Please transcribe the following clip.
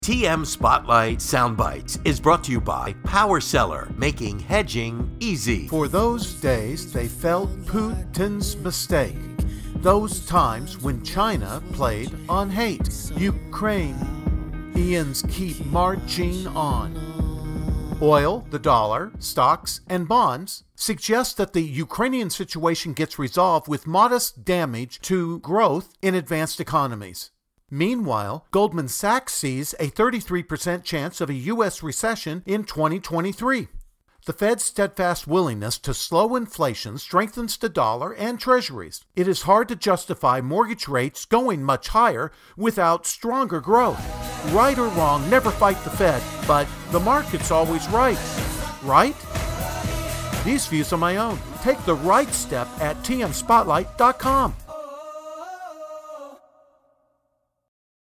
TM Spotlight Soundbites is brought to you by Power Seller, making hedging easy. For those days they felt Putin's mistake. Those times when China played on hate. Ukrainians keep marching on. Oil, the dollar, stocks, and bonds suggest that the Ukrainian situation gets resolved with modest damage to growth in advanced economies. Meanwhile, Goldman Sachs sees a 33% chance of a U.S. recession in 2023. The Fed's steadfast willingness to slow inflation strengthens the dollar and treasuries. It is hard to justify mortgage rates going much higher without stronger growth. Right or wrong, never fight the Fed, but the market's always right. Right? These views are my own. Take the right step at tmspotlight.com.